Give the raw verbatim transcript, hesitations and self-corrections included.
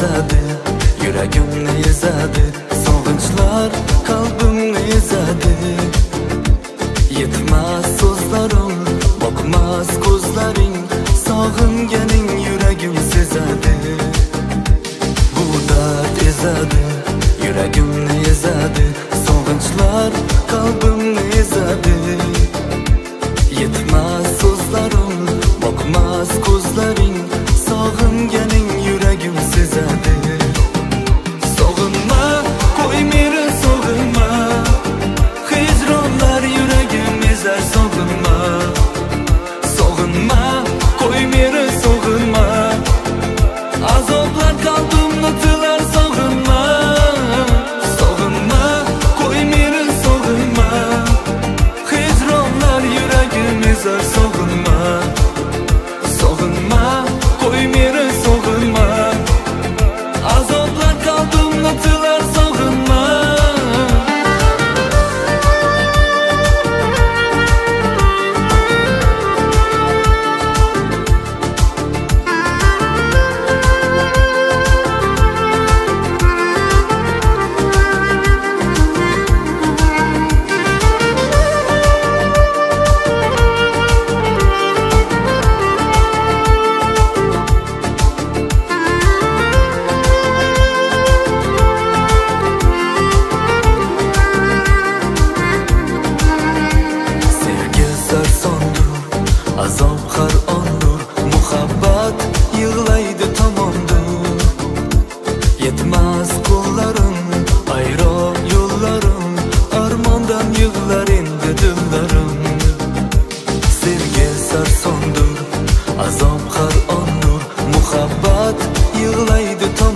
ezadi, yuragimni ezadi, sog'inchlar qalbimni ezadi. Yetmas so'zlarim, boqmas ko'zlaring, sog'inganing yuragim sezadi. Bu dard ezadi, yuragimni ezadi, sog'inchlar qalbimni ezadi. Yetmas so'zlarim, boqmas ko'zlaring, sog'inganing yuragim sezadi. Sog'inma, qo'y meni sog'inma, hijronlar yuragim ezar. Sog'inma, sog'inma, qo'y meni sog'inma, azoblar qalbimni tilar. Sog'inma, sog'inma, qo'y meni sog'inma, hijronlar yuragim ezar. Sog'inma, sog'inma, qo'y meni sog'inma, azoblar qalbimni tilar. Sog'inma. Azob har ondur, muhabbat yig'laydi tomondur. Yetmas qo'llarim, ayron yo'llarim, armondan yig'lar endi dillarim. Sevgi sarsondur, azob har ondur, muhabbat yig'laydi tomondur.